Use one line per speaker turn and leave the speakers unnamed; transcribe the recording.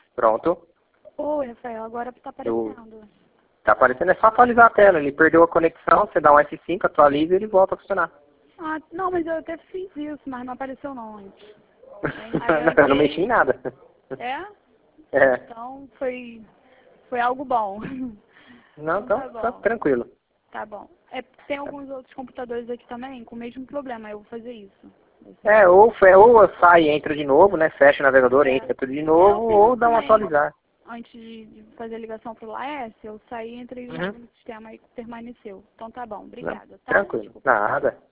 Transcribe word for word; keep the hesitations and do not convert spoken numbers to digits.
Pronto.
Oi, Rafael, agora tá aparecendo.
Tá aparecendo, é só atualizar a tela. Ele perdeu a conexão, você dá um F cinco, atualiza e ele volta a funcionar.
Ah, não, mas eu até fiz isso, mas não apareceu não antes.
Eu não mexi em nada.
É?
É.
Então foi, foi algo bom.
Não,
Então
então,
tá
tá
bom.
tranquilo.
Tá bom. É, tem alguns outros computadores aqui também com o mesmo problema, eu vou fazer isso.
É, ou, fe- ou sai e entra de novo, né? Fecha o navegador,
É.
entra tudo de
É,
novo,
eu fiz
ou
isso
dá um
também.
atualizar.
Antes de, de fazer a ligação pro Laércio, eu saí, entrei de
Uhum.
novo no sistema e permaneceu. Então tá bom,
Não,
obrigada, tá?
tranquilo.
Desculpa te cortar.
Nada.